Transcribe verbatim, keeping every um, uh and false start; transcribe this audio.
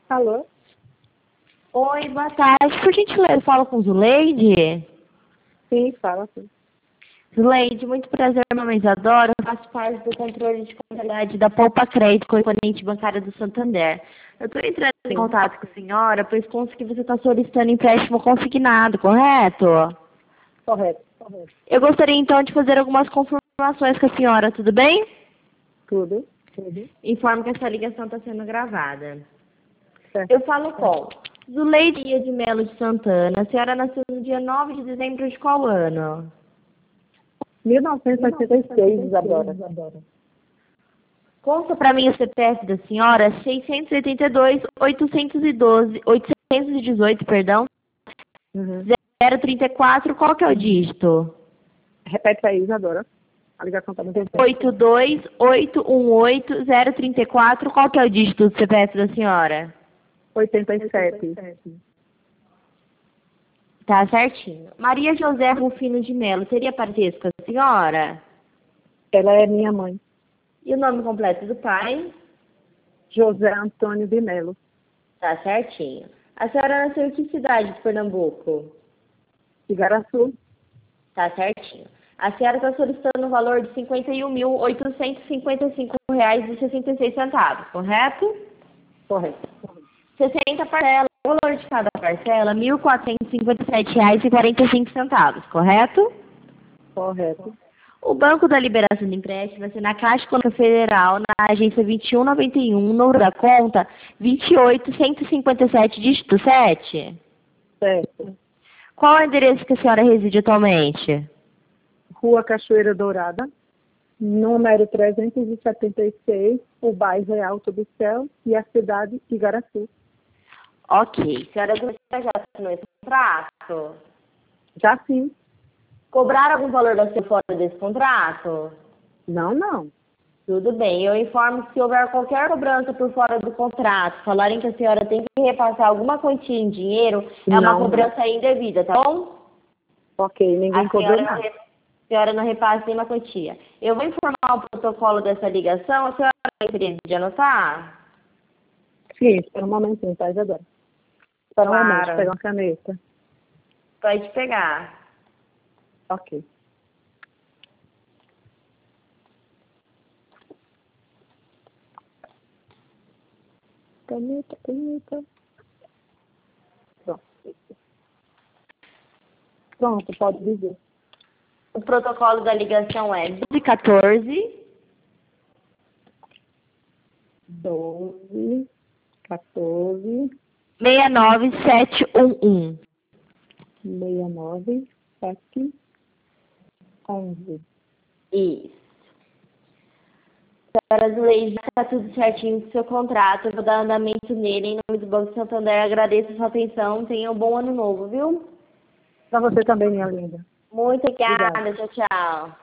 Alô? Oi, boa tarde. Por gentileza, falo com Zuleide? Sim, fala sim. Zuleide, muito prazer, meu nome é Isadora. Eu faço parte do controle de contabilidade da Poupa Crédito, correspondente bancária do Santander. Eu estou entrando em Sim, contato com a senhora, pois consta que você está solicitando empréstimo consignado, correto? correto, correto. Eu gostaria então de fazer algumas confirmações com a senhora, tudo bem? Tudo? Tudo. Informo que essa ligação está sendo gravada. Certo. Eu falo com Zuleide de Melo de Santana. A senhora nasceu no dia nove de dezembro de qual ano? mil novecentos e oitenta e seis, Isadora. Conta para mim o C P F da senhora, seiscentos e oitenta e dois, oitocentos e doze, oitocentos e dezoito, perdão, Uhum. zero trinta e quatro, qual que é o dígito? Repete aí, Isadora. A ligação está muito tempo. oito dois oito um oito zero três quatro, qual que é o dígito do C P F da senhora? oitenta e sete. Tá certinho. Maria José Rufino de Melo, seria parentesco com a senhora? Ela é minha mãe. E o nome completo do pai? José Antônio de Melo. Tá certinho. A senhora nasceu em que cidade de Pernambuco? Igaraçu. Tá certinho. A senhora está solicitando um valor de cinquenta e um mil, oitocentos e cinquenta e cinco reais e sessenta e seis centavos, correto? Correto. sessenta parcelas, o valor de cada parcela, mil quatrocentos e cinquenta e sete reais e quarenta e cinco centavos, correto? Correto. O Banco da Liberação de Empréstimo vai ser na Caixa Econômica Federal, na agência vinte e um noventa e um, número da conta vinte e oito cento e cinquenta e sete, dígito sete. Certo. Qual é o endereço que a senhora reside atualmente? Rua Cachoeira Dourada, número trezentos e setenta e seis, o bairro é Alto do Céu e a cidade Igaraçu. Ok. Senhora já assinou esse contrato? Já sim. Cobraram algum valor da sua fora desse contrato? Não, não. Tudo bem. Eu informo que se houver qualquer cobrança por fora do contrato, falarem que a senhora tem que repassar alguma quantia em dinheiro, é uma Não, cobrança não. indevida, tá bom? Ok, ninguém A cobrou senhora, não, nada. re- a senhora não repassa nenhuma quantia. Eu vou informar o protocolo dessa ligação. A senhora gostaria de anotar? Sim, espera um momentinho, tá, Isadora? Espera um momento, Claro. pegar uma caneta. Pode pegar. Ok. Caneta, caneta. Pronto. Pronto, pode dizer. O protocolo da ligação é doze quatorze, Doze, quatorze, seis nove sete um um. sessenta e nove, sete, onze. Isso. Senhora Zuleide, está tudo certinho com o seu contrato. Eu vou dar andamento nele em nome do Banco Santander. Agradeço a sua atenção. Tenha um bom ano novo, viu? Para você também, minha linda. Muito Obrigada. obrigada. Tchau, tchau.